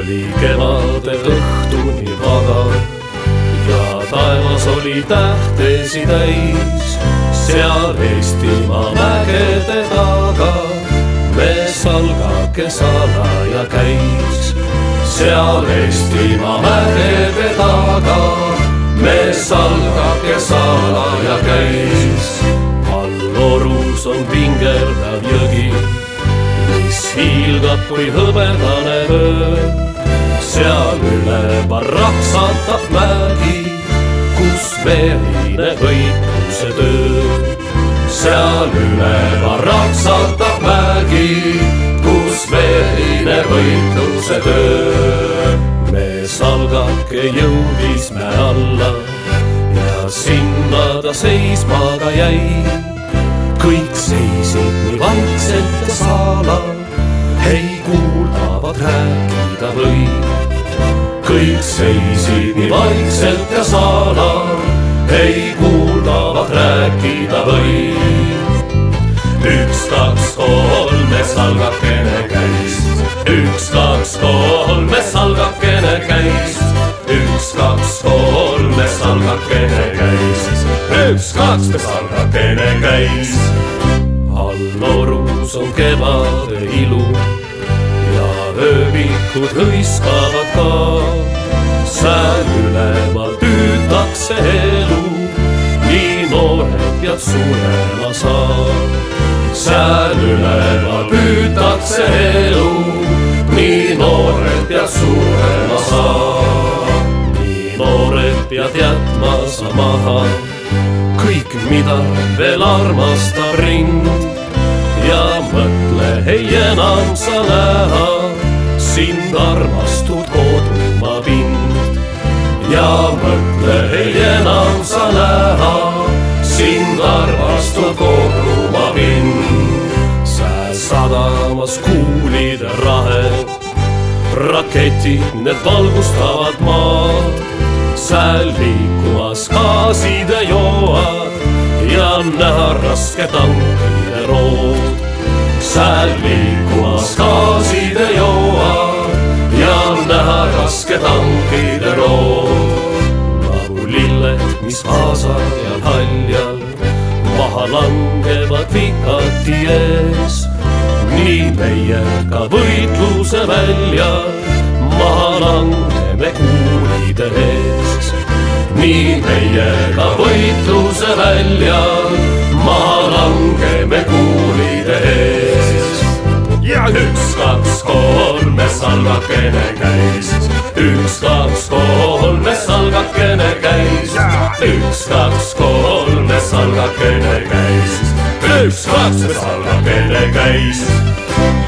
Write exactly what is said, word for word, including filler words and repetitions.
oli kevade õhtuni vaga ja taevas oli tähtesi täis. Seal Eestimaa mägede taga me salgake salaja käis. Seal Eestimaa mägede taga me salgake salaja käis. All orus on vingerdav jõgi, mis hiilgab kui hõbedane öö. Seal üleval raksatab mägi, kus verine võitluse töö. Seal üleval raksatab mägi, kus verine võitluse töö. Me salgake jõudis me alla ja sinna ta seisma ka jäi. Kõik seisid nii vaikselt ja saala, ei kuuldavat rääkida või. Kõik seisid nii vaikselt ja saala, ei kuuldavat rääkida või. Üks, kaks, kolme salgakene käis. Üks, kaks, kolme salgakene käis. Üks, kaks, kolme salgakene käis. Üks, kaks, salgakene käis. All orus on kevade ilu ja öövikud hõiskavad ka. Sääl üleval püütakse elu, nii noored pead surema saa. Sääl üleval püütakse elu, nii noored pead surema saa. Nii noored pead jätma sa maha kõik, mida veel armastab rind. Ja mõtle, ei enam sa näha sind armastud kodumaa pind. Ja mõtle, ei enam sa näha sind armastud kodumaa pind. Sääl sadamas kuulide rahe, raketid need valgustavad maad. Sääl liikumas gaaside jooad ja näha raske tankide rood. Sääl liikumas gaaside jooad ja näha raske tankide rood. Nagu lilled, mis aasajal haljal maha langevad vikati ees. Nii meie ka võitluse väljal maha langeme kuulide ees. Nii meie ka võitluse väljal maha langeme kuulide ees. Ja üks, kaks, kolme salgakene käis. Üks, kaks, kolme salgakene käis. Üks, kaks, kolme salgakene käis. Üks, kaks, salgakene käis.